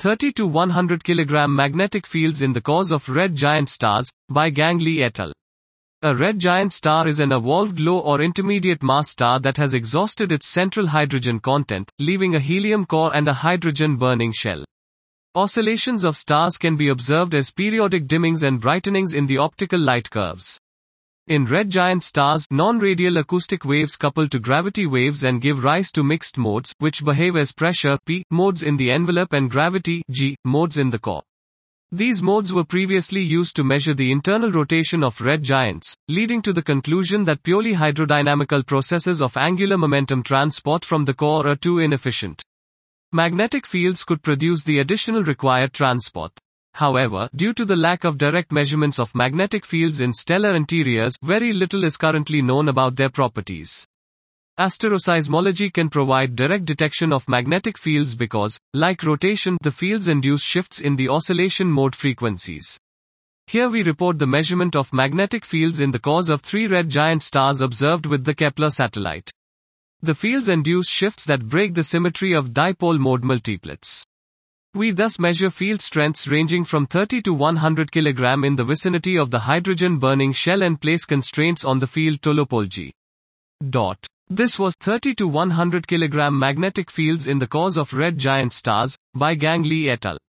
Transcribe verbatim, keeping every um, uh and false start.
thirty to one hundred kilogram magnetic fields in the cores of red giant stars, by Gang Li et al. A red giant star is an evolved low or intermediate mass star that has exhausted its central hydrogen content, leaving a helium core and a hydrogen-burning shell. Oscillations of stars can be observed as periodic dimmings and brightenings in the optical light curves. In red giant stars, non-radial acoustic waves couple to gravity waves and give rise to mixed modes, which behave as pressure P modes in the envelope and gravity G modes in the core. These modes were previously used to measure the internal rotation of red giants, leading to the conclusion that purely hydrodynamical processes of angular momentum transport from the core are too inefficient. Magnetic fields could produce the additional required transport. However, due to the lack of direct measurements of magnetic fields in stellar interiors, very little is currently known about their properties. Asteroseismology can provide direct detection of magnetic fields because, like rotation, the fields induce shifts in the oscillation mode frequencies. Here we report the measurement of magnetic fields in the cores of three red giant stars observed with the Kepler satellite. The fields induce shifts that break the symmetry of dipole mode multiplets. We thus measure field strengths ranging from thirty to one hundred kilogram in the vicinity of the hydrogen-burning shell and place constraints on the field topology. Dot. This was thirty to one hundred kilogram magnetic fields in the cores of red giant stars, by Gang Li et al.